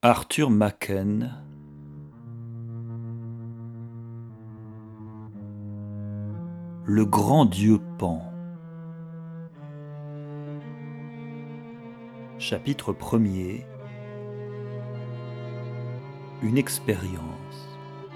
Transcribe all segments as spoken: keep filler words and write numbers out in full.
Arthur Machen. Le grand dieu Pan. Chapitre premier. Une expérience.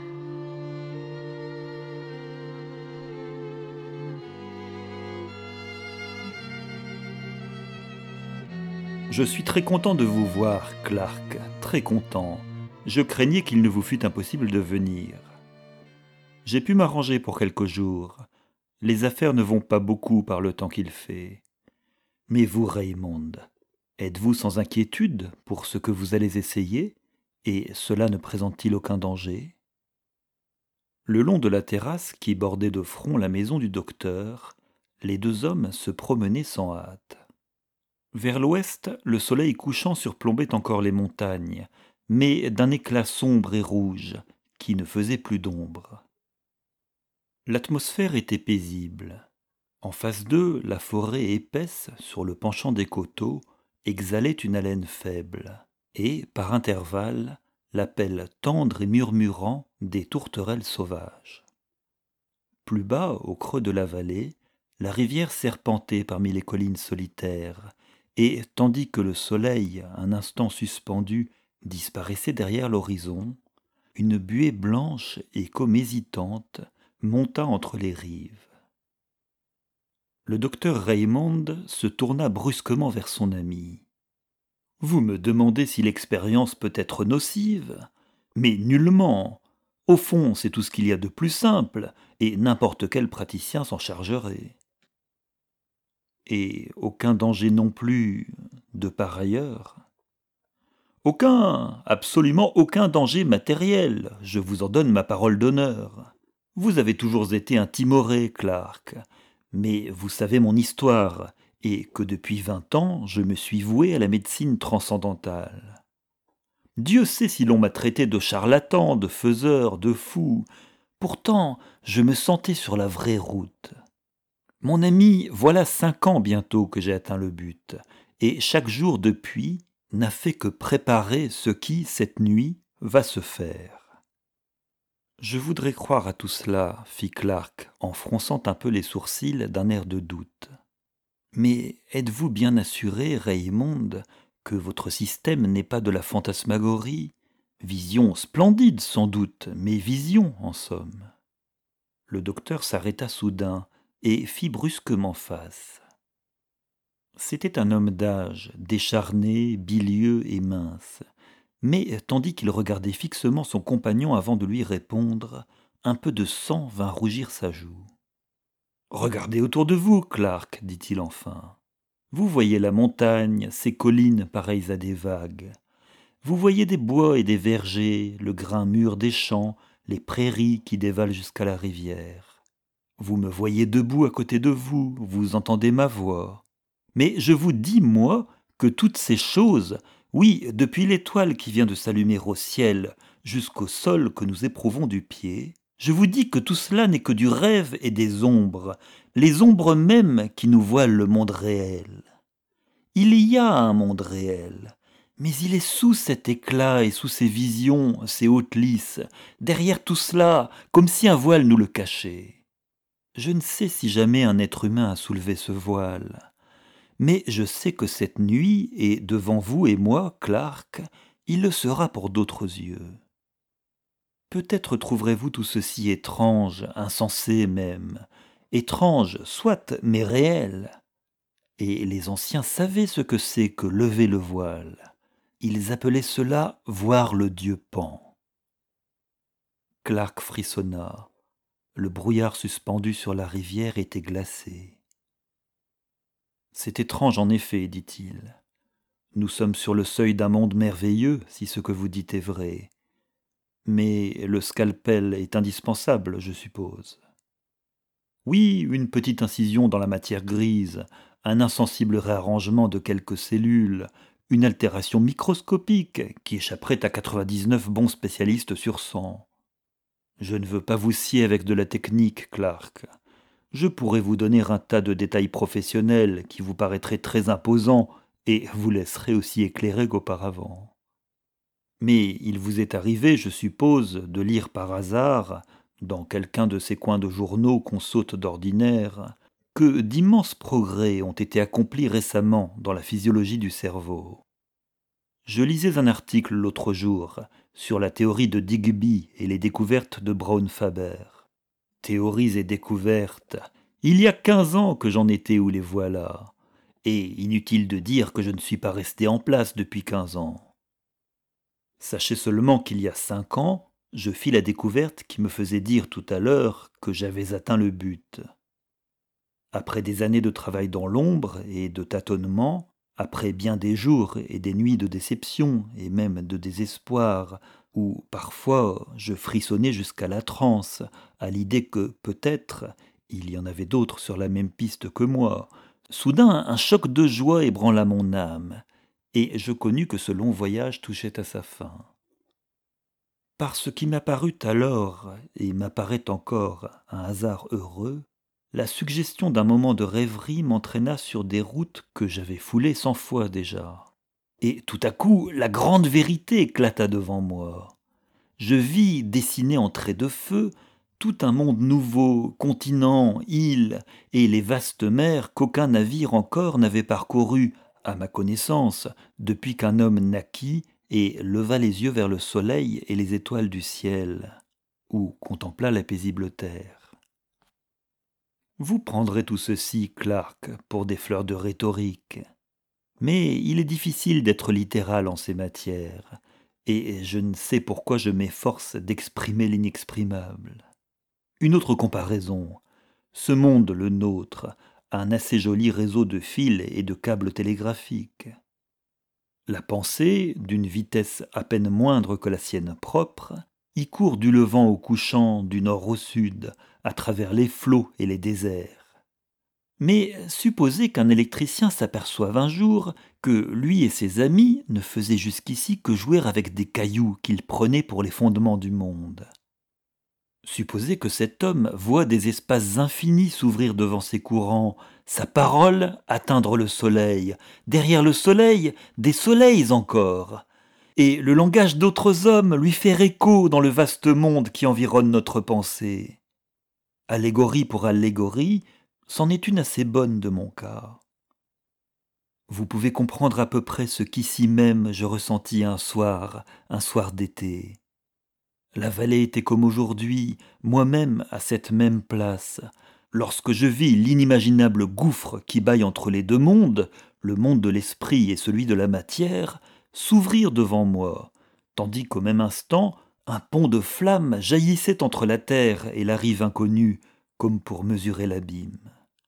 Je suis très content de vous voir, Clark, très content. Je craignais qu'il ne vous fût impossible de venir. J'ai pu m'arranger pour quelques jours. Les affaires ne vont pas beaucoup par le temps qu'il fait. Mais vous, Raymond, êtes-vous sans inquiétude pour ce que vous allez essayer, et cela ne présente-t-il aucun danger ? Le long de la terrasse qui bordait de front la maison du docteur, les deux hommes se promenaient sans hâte. Vers l'ouest, le soleil couchant surplombait encore les montagnes, mais d'un éclat sombre et rouge qui ne faisait plus d'ombre. L'atmosphère était paisible. En face d'eux, la forêt épaisse, sur le penchant des coteaux, exhalait une haleine faible, et, par intervalles, l'appel tendre et murmurant des tourterelles sauvages. Plus bas, au creux de la vallée, la rivière serpentait parmi les collines solitaires, et, tandis que le soleil, un instant suspendu, disparaissait derrière l'horizon, une buée blanche et comme hésitante monta entre les rives. Le docteur Raymond se tourna brusquement vers son ami. « Vous me demandez si l'expérience peut être nocive ? Mais nullement. Au fond, c'est tout ce qu'il y a de plus simple, et n'importe quel praticien s'en chargerait. Et aucun danger non plus de par ailleurs ? Aucun, absolument aucun danger matériel, je vous en donne ma parole d'honneur. Vous avez toujours été un timoré, Clark, mais vous savez mon histoire, et que depuis vingt ans, je me suis voué à la médecine transcendantale. Dieu sait si l'on m'a traité de charlatan, de faiseur, de fou. Pourtant, je me sentais sur la vraie route. Mon ami, voilà cinq ans bientôt que j'ai atteint le but, et chaque jour depuis n'a fait que préparer ce qui, cette nuit, va se faire. Je voudrais croire à tout cela, fit Clark, en fronçant un peu les sourcils d'un air de doute. Mais êtes-vous bien assuré, Raymond, que votre système n'est pas de la fantasmagorie ? Vision splendide sans doute, mais vision en somme. Le docteur s'arrêta soudain et fit brusquement face. C'était un homme d'âge, décharné, bilieux et mince. Mais tandis qu'il regardait fixement son compagnon avant de lui répondre, un peu de sang vint rougir sa joue. « Regardez autour de vous, Clark, dit-il enfin. Vous voyez la montagne, ces collines pareilles à des vagues. Vous voyez des bois et des vergers, le grain mûr des champs, les prairies qui dévalent jusqu'à la rivière. Vous me voyez debout à côté de vous, vous entendez ma voix. Mais je vous dis, moi, que toutes ces choses, oui, depuis l'étoile qui vient de s'allumer au ciel jusqu'au sol que nous éprouvons du pied, je vous dis que tout cela n'est que du rêve et des ombres, les ombres mêmes qui nous voilent le monde réel. Il y a un monde réel, mais il est sous cet éclat et sous ces visions, ces hautes lisses, derrière tout cela, comme si un voile nous le cachait. Je ne sais si jamais un être humain a soulevé ce voile. Mais je sais que cette nuit, et devant vous et moi, Clark, il le sera pour d'autres yeux. Peut-être trouverez-vous tout ceci étrange, insensé même. Étrange, soit, mais réel. Et les anciens savaient ce que c'est que lever le voile. Ils appelaient cela voir le dieu Pan. Clark frissonna. Le brouillard suspendu sur la rivière était glacé. C'est étrange en effet, dit-il. Nous sommes sur le seuil d'un monde merveilleux, si ce que vous dites est vrai. Mais le scalpel est indispensable, je suppose. Oui, une petite incision dans la matière grise, un insensible réarrangement de quelques cellules, une altération microscopique qui échapperait à quatre-vingt-dix-neuf bons spécialistes sur cent. Je ne veux pas vous scier avec de la technique, Clark. Je pourrais vous donner un tas de détails professionnels qui vous paraîtraient très imposants et vous laisseraient aussi éclairé qu'auparavant. Mais il vous est arrivé, je suppose, de lire par hasard, dans quelqu'un de ces coins de journaux qu'on saute d'ordinaire, que d'immenses progrès ont été accomplis récemment dans la physiologie du cerveau. Je lisais un article l'autre jour sur la théorie de Digby et les découvertes de Braun-Faber. Théories et découvertes, il y a quinze ans que j'en étais où les voilà. Et inutile de dire que je ne suis pas resté en place depuis quinze ans. Sachez seulement qu'il y a cinq ans, je fis la découverte qui me faisait dire tout à l'heure que j'avais atteint le but. Après des années de travail dans l'ombre et de tâtonnement, après bien des jours et des nuits de déception et même de désespoir, où parfois je frissonnais jusqu'à la transe, à l'idée que peut-être, il y en avait d'autres sur la même piste que moi, soudain un choc de joie ébranla mon âme, et je connus que ce long voyage touchait à sa fin. Par ce qui m'apparut alors, et m'apparaît encore, un hasard heureux, la suggestion d'un moment de rêverie m'entraîna sur des routes que j'avais foulées cent fois déjà. Et tout à coup, la grande vérité éclata devant moi. Je vis dessiner en traits de feu tout un monde nouveau, continents, îles, et les vastes mers qu'aucun navire encore n'avait parcouru, à ma connaissance, depuis qu'un homme naquit et leva les yeux vers le soleil et les étoiles du ciel, ou contempla la paisible terre. Vous prendrez tout ceci, Clark, pour des fleurs de rhétorique. Mais il est difficile d'être littéral en ces matières, et je ne sais pourquoi je m'efforce d'exprimer l'inexprimable. Une autre comparaison. Ce monde, le nôtre, a un assez joli réseau de fils et de câbles télégraphiques. La pensée, d'une vitesse à peine moindre que la sienne propre, y court du levant au couchant, du nord au sud, à travers les flots et les déserts. Mais supposez qu'un électricien s'aperçoive un jour que lui et ses amis ne faisaient jusqu'ici que jouer avec des cailloux qu'ils prenaient pour les fondements du monde. Supposez que cet homme voit des espaces infinis s'ouvrir devant ses courants, sa parole atteindre le soleil, derrière le soleil, des soleils encore, et le langage d'autres hommes lui faire écho dans le vaste monde qui environne notre pensée. Allégorie pour allégorie, c'en est une assez bonne de mon cas. Vous pouvez comprendre à peu près ce qu'ici même je ressentis un soir, un soir d'été. La vallée était comme aujourd'hui, moi-même à cette même place, lorsque je vis l'inimaginable gouffre qui bâille entre les deux mondes, le monde de l'esprit et celui de la matière, s'ouvrir devant moi, tandis qu'au même instant, un pont de flammes jaillissait entre la terre et la rive inconnue, comme pour mesurer l'abîme.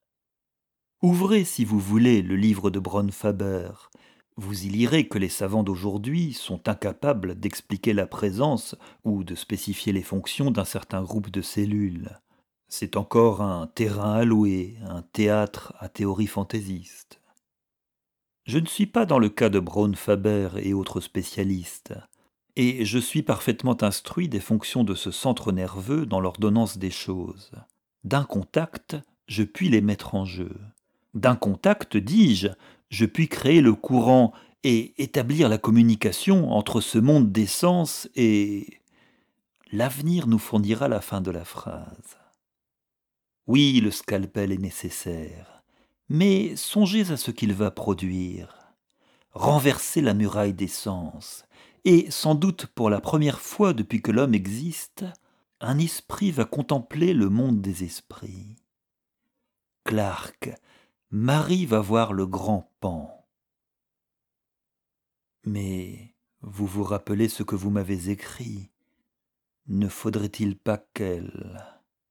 Ouvrez, si vous voulez, le livre de Braun-Faber. Vous y lirez que les savants d'aujourd'hui sont incapables d'expliquer la présence ou de spécifier les fonctions d'un certain groupe de cellules. C'est encore un terrain alloué, un théâtre à théorie fantaisiste. Je ne suis pas dans le cas de Braun-Faber et autres spécialistes, et je suis parfaitement instruit des fonctions de ce centre nerveux dans l'ordonnance des choses. D'un contact, je puis les mettre en jeu. D'un contact, dis-je, je puis créer le courant et établir la communication entre ce monde des sens et... L'avenir nous fournira la fin de la phrase. Oui, le scalpel est nécessaire, mais songez à ce qu'il va produire. Renverser la muraille des sens, et sans doute pour la première fois depuis que l'homme existe, un esprit va contempler le monde des esprits. Clark, Marie va voir le grand Pan. Mais vous vous rappelez ce que vous m'avez écrit. Ne faudrait-il pas qu'elle...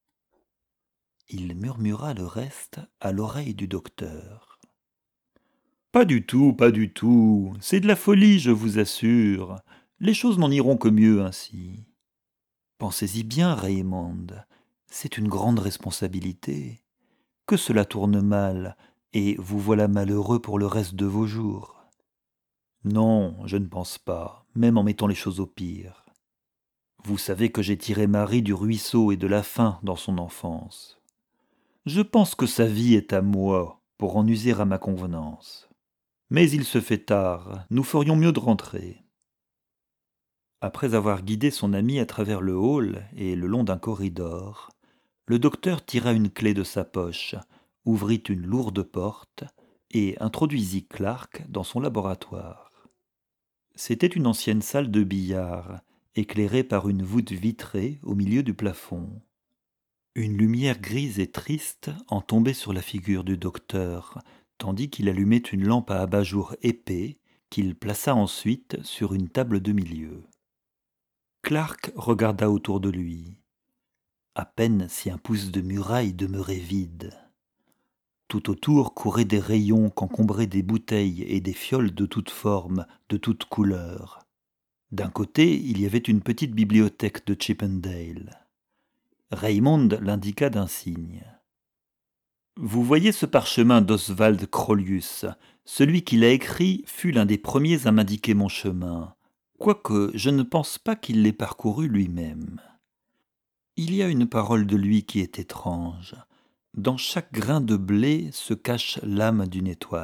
Il murmura le reste à l'oreille du docteur. Pas du tout, pas du tout. C'est de la folie, je vous assure. Les choses n'en iront que mieux ainsi. Pensez-y bien, Raymond. C'est une grande responsabilité. Que cela tourne mal, et vous voilà malheureux pour le reste de vos jours. Non, je ne pense pas, même en mettant les choses au pire. Vous savez que j'ai tiré Marie du ruisseau et de la faim dans son enfance. Je pense que sa vie est à moi, pour en user à ma convenance. Mais il se fait tard, nous ferions mieux de rentrer. Après avoir guidé son ami à travers le hall et le long d'un corridor, le docteur tira une clé de sa poche, ouvrit une lourde porte et introduisit Clark dans son laboratoire. C'était une ancienne salle de billard, éclairée par une voûte vitrée au milieu du plafond. Une lumière grise et triste en tombait sur la figure du docteur, tandis qu'il allumait une lampe à abat-jour épais qu'il plaça ensuite sur une table de milieu. Clark regarda autour de lui. À peine si un pouce de muraille demeurait vide. Tout autour couraient des rayons qu'encombraient des bouteilles et des fioles de toutes formes, de toutes couleurs. D'un côté, il y avait une petite bibliothèque de Chippendale. Raymond l'indiqua d'un signe. « Vous voyez ce parchemin d'Oswald Crolius. Celui qui l'a écrit fut l'un des premiers à m'indiquer mon chemin, quoique je ne pense pas qu'il l'ait parcouru lui-même. Il y a une parole de lui qui est étrange. Dans chaque grain de blé se cache l'âme d'une étoile. »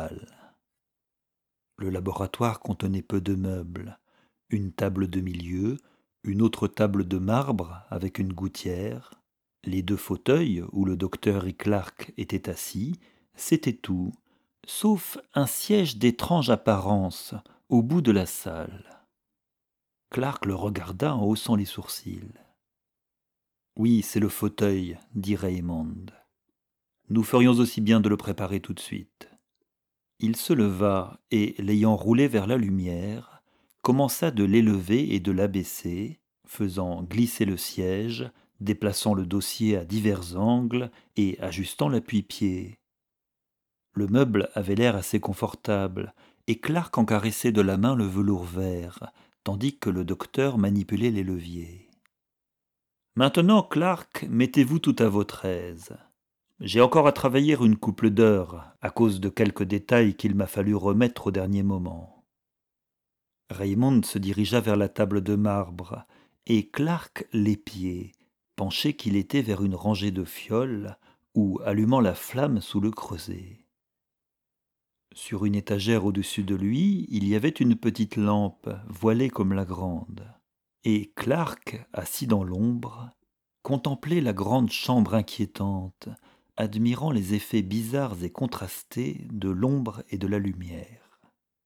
Le laboratoire contenait peu de meubles. Une table de milieu, une autre table de marbre avec une gouttière, les deux fauteuils où le docteur et Clark étaient assis, c'était tout, sauf un siège d'étrange apparence au bout de la salle. Clark le regarda en haussant les sourcils. « Oui, c'est le fauteuil, dit Raymond. Nous ferions aussi bien de le préparer tout de suite. » Il se leva et, l'ayant roulé vers la lumière, commença de l'élever et de l'abaisser, faisant glisser le siège, déplaçant le dossier à divers angles et ajustant l'appui-pied. Le meuble avait l'air assez confortable, et Clark en caressait de la main le velours vert, tandis que le docteur manipulait les leviers. « Maintenant, Clark, mettez-vous tout à votre aise. J'ai encore à travailler une couple d'heures, à cause de quelques détails qu'il m'a fallu remettre au dernier moment. » Raymond se dirigea vers la table de marbre, et Clark l'épiait, penché qu'il était vers une rangée de fioles, ou allumant la flamme sous le creuset. Sur une étagère au-dessus de lui, il y avait une petite lampe, voilée comme la grande, et Clark, assis dans l'ombre, contemplait la grande chambre inquiétante, admirant les effets bizarres et contrastés de l'ombre et de la lumière.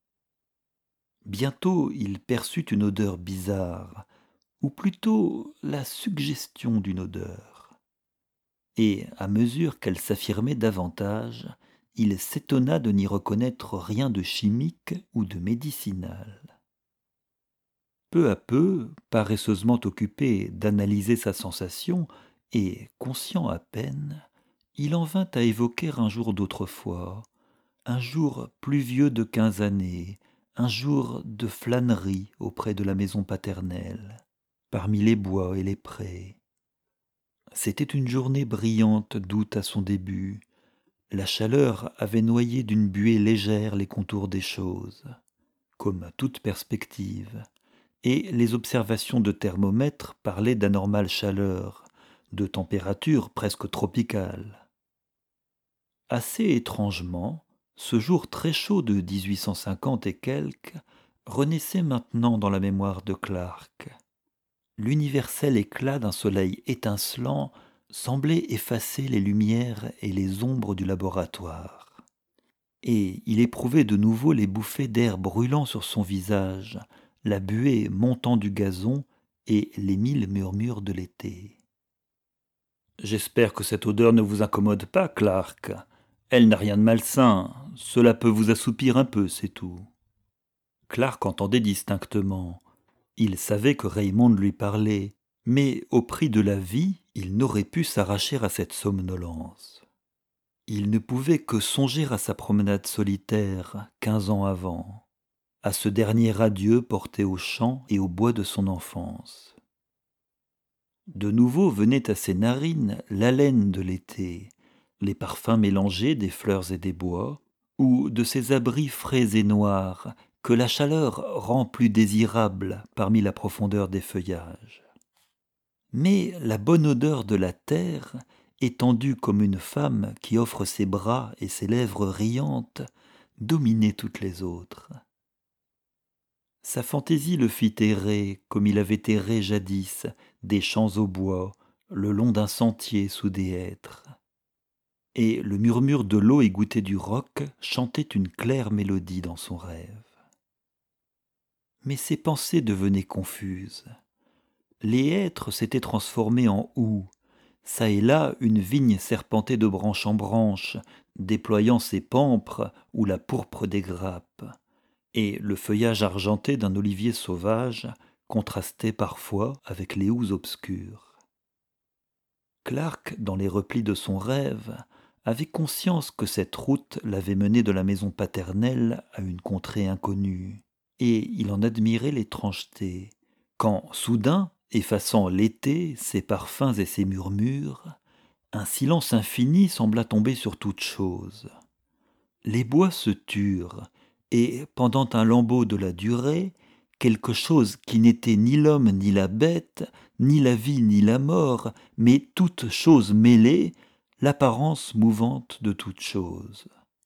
Bientôt il perçut une odeur bizarre, ou plutôt la suggestion d'une odeur. Et à mesure qu'elle s'affirmait davantage, il s'étonna de n'y reconnaître rien de chimique ou de médicinal. Peu à peu, paresseusement occupé d'analyser sa sensation, et conscient à peine, il en vint à évoquer un jour d'autrefois, un jour plus vieux de quinze années, un jour de flânerie auprès de la maison paternelle, parmi les bois et les prés. C'était une journée brillante d'août à son début. La chaleur avait noyé d'une buée légère les contours des choses, comme toute perspective, et les observations de thermomètre parlaient d'anormale chaleur, de température presque tropicale. Assez étrangement, ce jour très chaud de dix-huit cent cinquante et quelques renaissait maintenant dans la mémoire de Clark. L'universel éclat d'un soleil étincelant semblait effacer les lumières et les ombres du laboratoire. Et il éprouvait de nouveau les bouffées d'air brûlant sur son visage, la buée montant du gazon et les mille murmures de l'été. « J'espère que cette odeur ne vous incommode pas, Clark. Elle n'a rien de malsain, cela peut vous assoupir un peu, c'est tout. » Clark entendait distinctement. Il savait que Raymond lui parlait, mais au prix de la vie, il n'aurait pu s'arracher à cette somnolence. Il ne pouvait que songer à sa promenade solitaire, quinze ans avant, à ce dernier adieu porté aux champs et aux bois de son enfance. De nouveau venait à ses narines l'haleine de l'été, les parfums mélangés des fleurs et des bois, ou de ces abris frais et noirs que la chaleur rend plus désirables parmi la profondeur des feuillages. Mais la bonne odeur de la terre, étendue comme une femme qui offre ses bras et ses lèvres riantes, dominait toutes les autres. Sa fantaisie le fit errer, comme il avait erré jadis, des champs au bois, le long d'un sentier sous des hêtres. Et le murmure de l'eau égouttée du roc chantait une claire mélodie dans son rêve. Mais ses pensées devenaient confuses. Les hêtres s'étaient transformés en houx. Ça et là, une vigne serpentait de branche en branche, déployant ses pampres ou la pourpre des grappes. Et le feuillage argenté d'un olivier sauvage contrastait parfois avec les houx obscures. Clark, dans les replis de son rêve, avait conscience que cette route l'avait mené de la maison paternelle à une contrée inconnue, et il en admirait l'étrangeté, quand, soudain, effaçant l'été, ses parfums et ses murmures, un silence infini sembla tomber sur toute chose. Les bois se turent, et, pendant un lambeau de la durée, quelque chose qui n'était ni l'homme ni la bête, ni la vie ni la mort, mais toute chose mêlée, l'apparence mouvante de toute chose.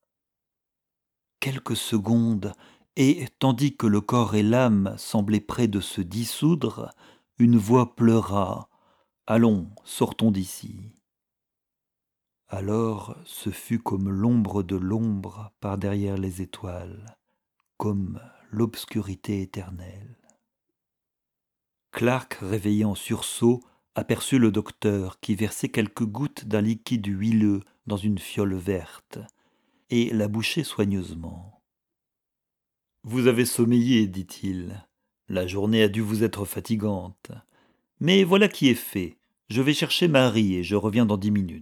Quelques secondes, et tandis que le corps et l'âme semblaient près de se dissoudre, une voix pleura « Allons, sortons d'ici ». Alors ce fut comme l'ombre de l'ombre par derrière les étoiles, comme l'obscurité éternelle. Clark, réveillé en sursaut, aperçut le docteur qui versait quelques gouttes d'un liquide huileux dans une fiole verte, et la bouchait soigneusement. « Vous avez sommeillé, dit-il. La journée a dû vous être fatigante. Mais voilà qui est fait. Je vais chercher Marie et je reviens dans dix minutes. »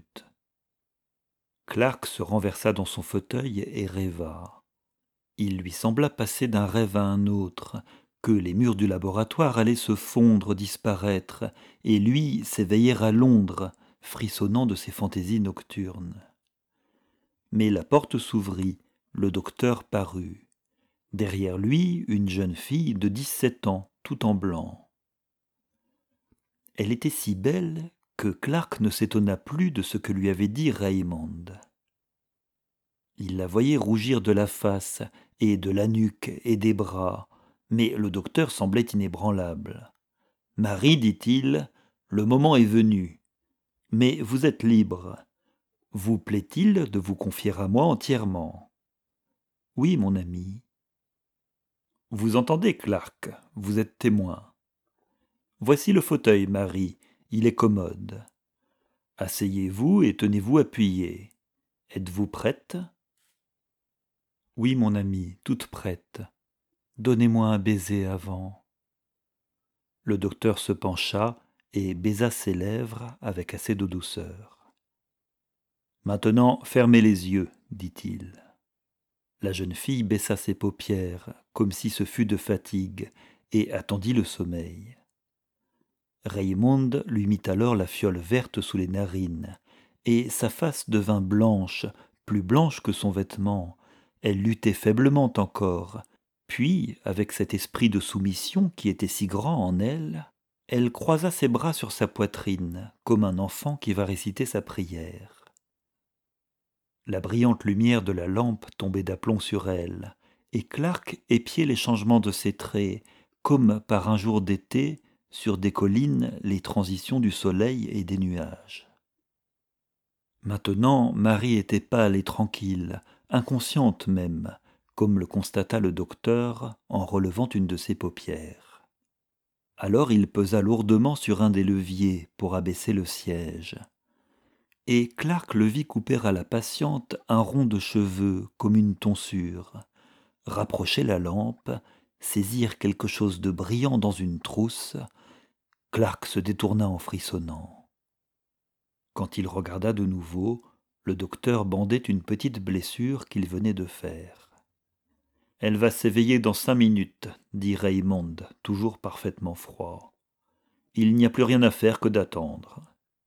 Clark se renversa dans son fauteuil et rêva. Il lui sembla passer d'un rêve à un autre, que les murs du laboratoire allaient se fondre, disparaître, et lui s'éveiller à Londres, frissonnant de ses fantaisies nocturnes. Mais la porte s'ouvrit, le docteur parut. Derrière lui, une jeune fille de dix-sept ans, tout en blanc. Elle était si belle que Clark ne s'étonna plus de ce que lui avait dit Raymond. Il la voyait rougir de la face, et de la nuque, et des bras, mais le docteur semblait inébranlable. « Marie, dit-il, le moment est venu. Mais vous êtes libre. Vous plaît-il de vous confier à moi entièrement ?»« Oui, mon ami. »« Vous entendez, Clark, vous êtes témoin. Voici le fauteuil, Marie, il est commode. Asseyez-vous et tenez-vous appuyé. Êtes-vous prête ?»« Oui, mon ami, toute prête. Donnez-moi un baiser avant. » Le docteur se pencha et baisa ses lèvres avec assez de douceur. « Maintenant, fermez les yeux, dit-il. La jeune fille baissa ses paupières, comme si ce fût de fatigue, et attendit le sommeil. Raymond lui mit alors la fiole verte sous les narines, et sa face devint blanche, plus blanche que son vêtement. Elle luttait faiblement encore, puis, avec cet esprit de soumission qui était si grand en elle, elle croisa ses bras sur sa poitrine, comme un enfant qui va réciter sa prière. La brillante lumière de la lampe tombait d'aplomb sur elle, et Clark épiait les changements de ses traits, comme par un jour d'été, sur des collines, les transitions du soleil et des nuages. Maintenant, Marie était pâle et tranquille, inconsciente même, comme le constata le docteur en relevant une de ses paupières. Alors il pesa lourdement sur un des leviers pour abaisser le siège. Et Clark le vit couper à la patiente un rond de cheveux comme une tonsure, rapprocher la lampe, saisir quelque chose de brillant dans une trousse. Clark se détourna en frissonnant. Quand il regarda de nouveau, le docteur bandait une petite blessure qu'il venait de faire. « Elle va s'éveiller dans cinq minutes, » dit Raymond, toujours parfaitement froid. « Il n'y a plus rien à faire que d'attendre. »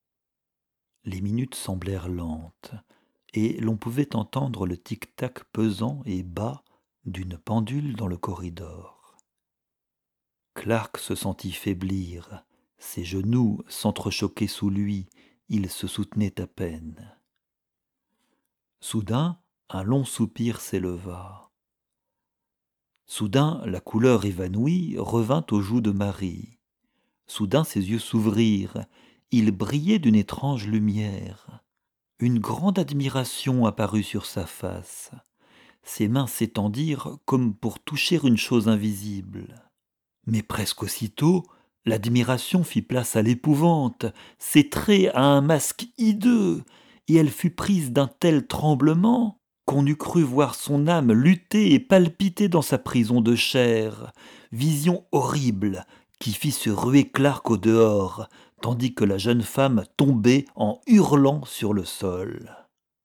Les minutes semblèrent lentes, et l'on pouvait entendre le tic-tac pesant et bas d'une pendule dans le corridor. Clark se sentit faiblir, ses genoux s'entrechoquaient sous lui, il se soutenait à peine. Soudain, un long soupir s'éleva. Soudain, la couleur évanouie revint aux joues de Marie. Soudain, ses yeux s'ouvrirent. Ils brillaient d'une étrange lumière. Une grande admiration apparut sur sa face. Ses mains s'étendirent comme pour toucher une chose invisible. Mais presque aussitôt, l'admiration fit place à l'épouvante, ses traits à un masque hideux, et elle fut prise d'un tel tremblement qu'on eût cru voir son âme lutter et palpiter dans sa prison de chair, vision horrible qui fit se ruer Clark au dehors, tandis que la jeune femme tombait en hurlant sur le sol.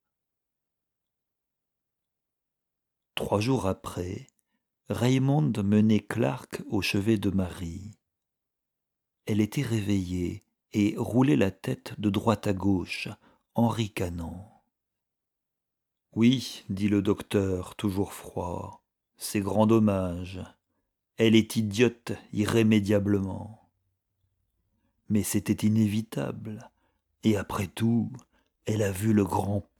Trois jours après, Raymond menait Clark au chevet de Marie. Elle était réveillée et roulait la tête de droite à gauche, en ricanant. « Oui, dit le docteur, toujours froid, c'est grand dommage. Elle est idiote irrémédiablement. Mais c'était inévitable, et après tout, elle a vu le grand Pan. »